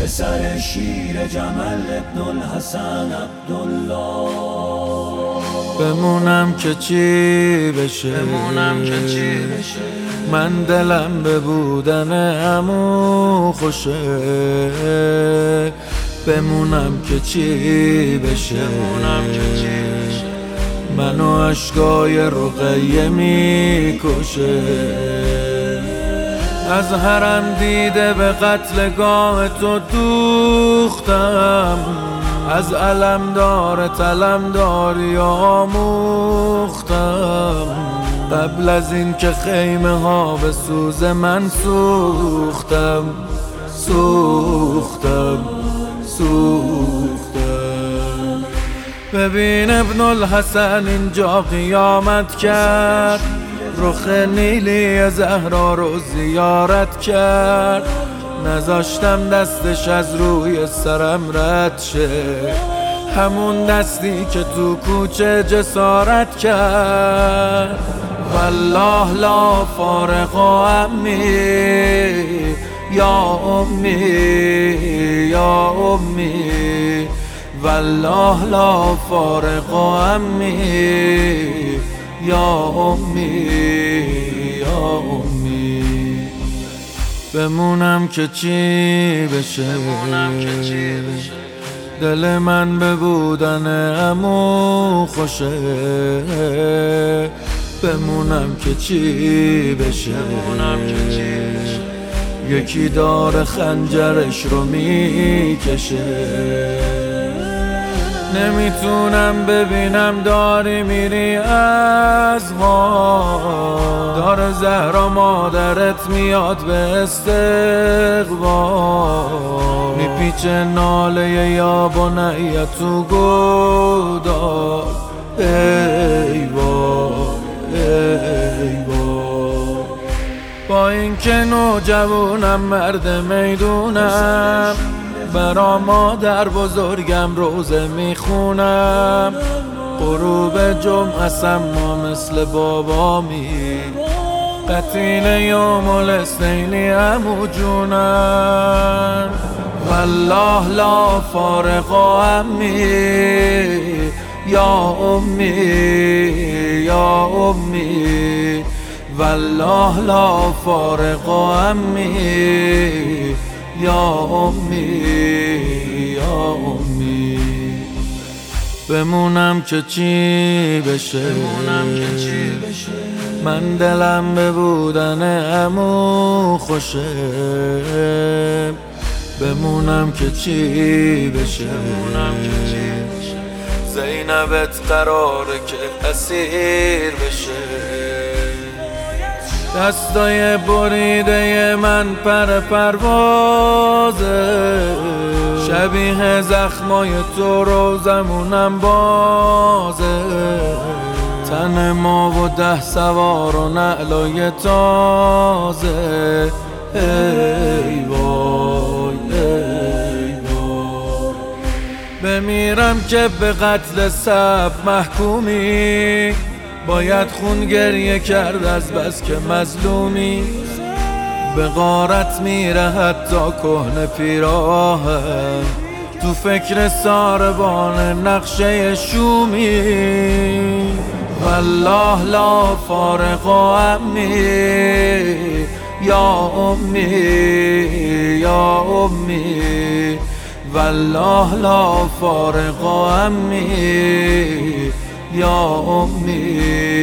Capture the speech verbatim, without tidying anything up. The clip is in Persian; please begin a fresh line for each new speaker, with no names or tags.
پسر شیر جمل ابن الحسن عبدالله.
بمونم که چی بشه،
بمونم که چی بشه،
من دلم به بودن عمو خوشه. بمونم که چی بشه،
بمونم که چی بشه،
منو عشقای رقیه میکشه. از حرم دیده به قتلگاه تو دوختم، از علمدار طلمداری آموختم. قبل از این که خیمه ها به سوز من سوختم سوختم سوختم. ببین ابن الحسن اینجا قیامت کرد، رخ نیلی زهرا رو زیارت کرد. نذاشتم دستش از روی سرم رد شه، همون دستی که تو کوچه جسارت کرد. والله لا فارق عمی یا امی یا امی، والله لا فارق عمی یا امی یا امی. بمونم که چی بشه، دل من به بودن عمو خوشه. بمونم که چی بشه، یکی داره خنجرش رو میکشه. نمیتونم ببینم داری میری از ما، داره زهرا مادرت میاد به استقبال. میپیچه ناله یا بنیه تو گودال. ای وای ای وای، با این که نوجوانم مرد میدونم، برا مادر بزرگم روزه میخونم. غروب جمعه ما مثل بابامی، قتیل یوم الاثنینی عمو جونم. والله لا فارق عمی یا امی یا امی، والله لا فارق عمی یا امی یا امی. بمونم که چی بشه، من دلم به بودن عمو خوشه. بمونم که چی بشه، زینبت قراره که اسیر بشه. دستای بریده من پر پروازه، شبیه زخمای تو روزمونم بازه. تن ما و ده سوار و نعلای تازه. ای وای ای وای، بمیرم که به قتل سب محکومی، باید خون گریه کرد از بس که مظلومی. به غارت میره حتی کهنه پیراهن، تو فکر ساربان نقشه شومی. والله لا فارق عمی یا امی یا امی، والله لا فارق عمی یا امی